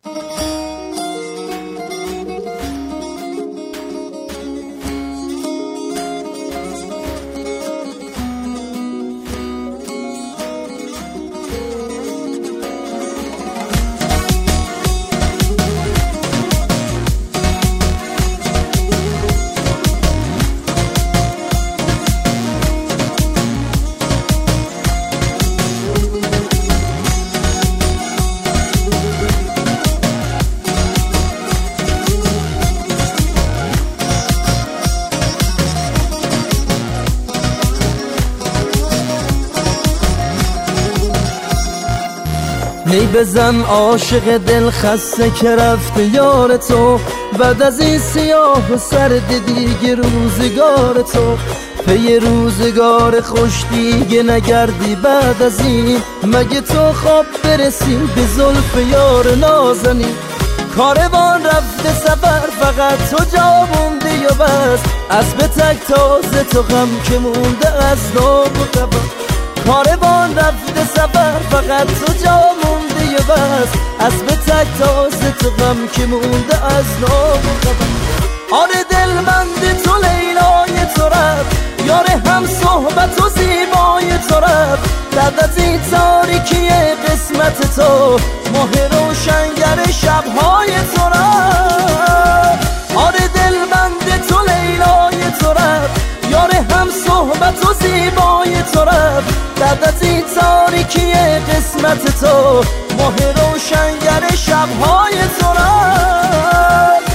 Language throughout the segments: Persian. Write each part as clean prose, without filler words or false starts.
نی بزن عاشق دل خسته که رفته یار تو، بعد از این سیاه و سرد دیگه روزگار تو، پی روزگار خوش دیگه نگردی بعد از این، مگه تو خواب برسی به زلف یار نازنی. کاروان رفته سفر فقط تو جا موندی و بس، اسب تک تازه تو غم که مونده از نام و قبا. کاروان رفته سفر فقط تو جا موندی و بس، اسب تک تازه تو غم که مونده از نام و قبا. آره دلبند تو لیلای تو رفت، یار هم صحبت و زیبای تو رفت، بعد از این تاریکی قسمت تو، ماه روشنگر شبهای تو رفت. آره دلبند تو لیلای تو رفت، یار هم صحبت و زیبای تو رفت، بعد از این تاریکی قسمت تو، ماه روشنگر شبهای تو رفت.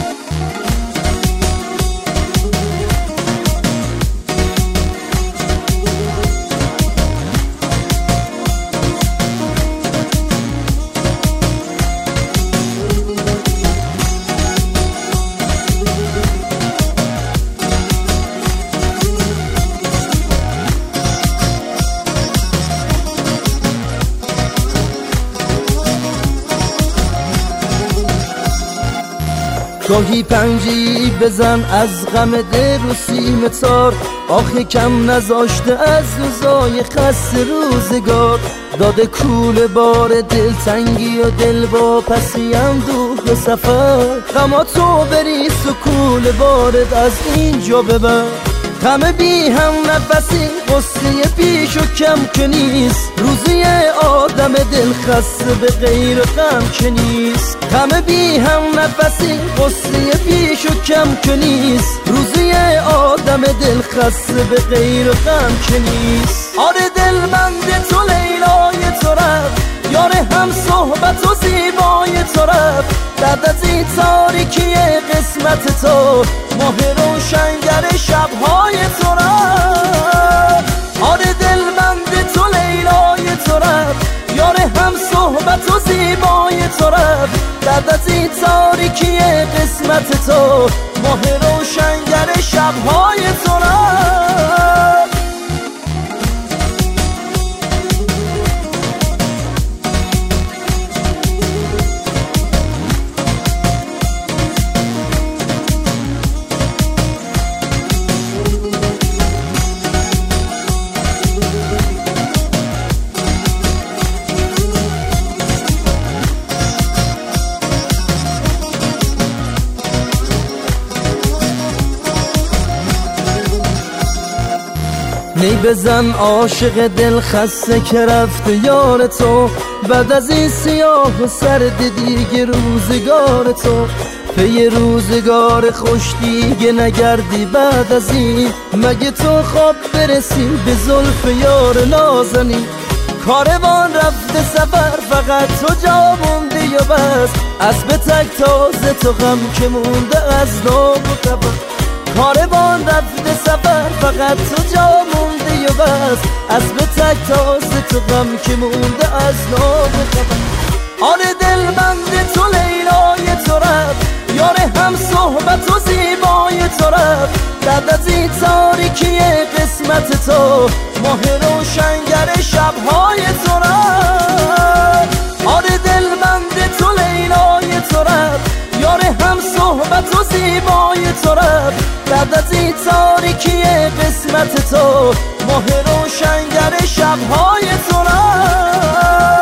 گاهی پنجی بزن از غم دل رو سیم تار، آخه کم نذاشته از روزای خسته روزگار، داده کول بار دلتنگی و دل با پسی اندوه به سفر، غما تو بریز و کول بارد از اینجا ببر. غم بی هم نفسی قصه پیش و کم که نیست، روزی آدم دل خسته به غیر غم که نیست. غم بی هم نفسی قصه پیش و کم که نیست، روزی آدم دل خسته به غیر غم که نیست. آره دلبند تو لیلای تو رفت، یار هم صحبت و زیبای تو رفت، بعد از این تاریکی قسمت تو، ماه روشنگر شبهای تو رفت. آره دلبند تو لیلای تو رفت، یار هم صحبت و زیبای تو رفت، بعد از این تاریکی قسمت تو، ماه روشنگر شبهای تو رفت. نی بزن عاشق دل خسته که رفته یار تو، بعد از این سیاه و سرد دیگه روزگار تو، پی روزگار خوش دیگه نگردی بعد از این، مگه تو خواب برسی به زلف یار نازنی. کاروان رفته سفر فقط تو جا موندی و بس، اسب تک تازه تو غم که مونده از نام و قبا. کاروان رفته سفر فقط تو جا موندی و بس، اسب تک تازه تو غم که مونده از نام و قبا. آره دلبند تو لیلای تو رفت، یار هم صحبت و زیبای تو رفت، بعد از این تاریکی قسمت تو، ماه روشنگر شبهای تو رفت. آره دلبند تو لیلای تو رفت، یار هم صحبت و زیبای تو رفت، بعد از این تاریکی قسمت تو، ماه روشنگر شبهای تو رفت.